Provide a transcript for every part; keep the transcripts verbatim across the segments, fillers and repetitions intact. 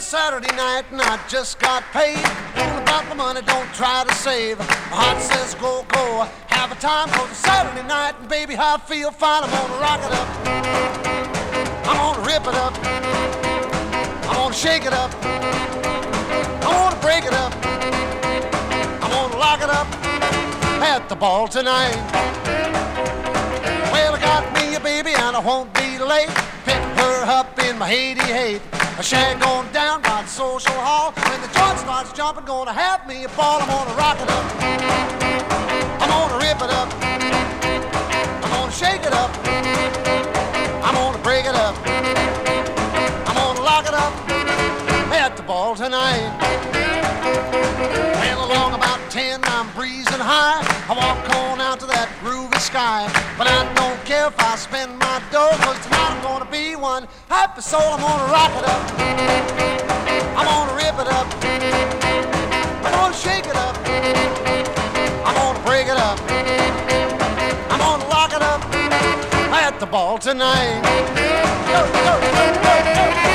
Saturday night and I just got paid. All about the money, don't try to save. My heart says go, go, have a time. Cause it's Saturday night and baby, I feel fine. I'm gonna rock it up, I'm gonna rip it up, I'm gonna shake it up, I'm gonna break it up, I'm gonna lock it up at the ball tonight. Well, I got me a baby and I won't be late. Pick her up in my eighty-eight. A shag going down by the social hall. When the joint starts jumping, gonna have me a ball. I'm gonna rock it up, I'm gonna rip it up, I'm gonna shake it up, I'm gonna break it up, I'm gonna lock it up at the ball tonight. Well, along about ten, I'm breezing high. I walk on out to that groovy sky. But I don't care if I spend my dough, cause tonight I'm gonna be one happy soul. I'm gonna rock it up, I'm gonna rip it up, I'm gonna shake it up, I'm gonna break it up, I'm gonna lock it up at the ball tonight. Go, go, go, go, go.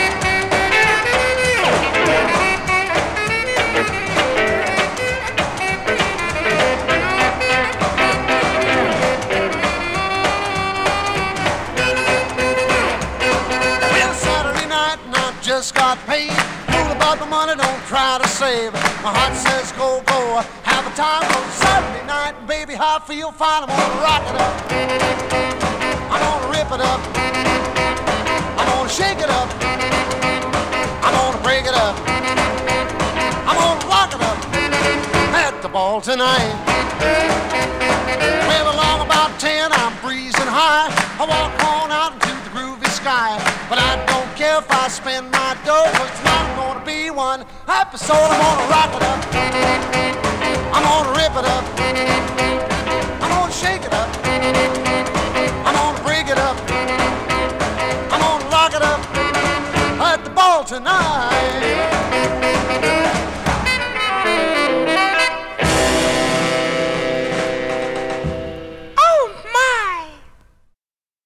Just got paid. Fool about the money, don't try to save. My heart says go, go, have a time. On Saturday night, baby, I feel fine. I'm gonna rock it up, I'm gonna rip it up, I'm gonna shake it up, I'm gonna break it up, I'm gonna lock it up at the ball tonight. Well, along about ten, I'm breezing high. I walk on out into the groovy sky. But I don't care if I spend my dough, cause tonight I'm gonna be one happy soul. I'm gonna rock it up, I'm gonna rip it up, I'm gonna shake it up, I'm gonna break it up, I'm gonna lock it up at the ball tonight.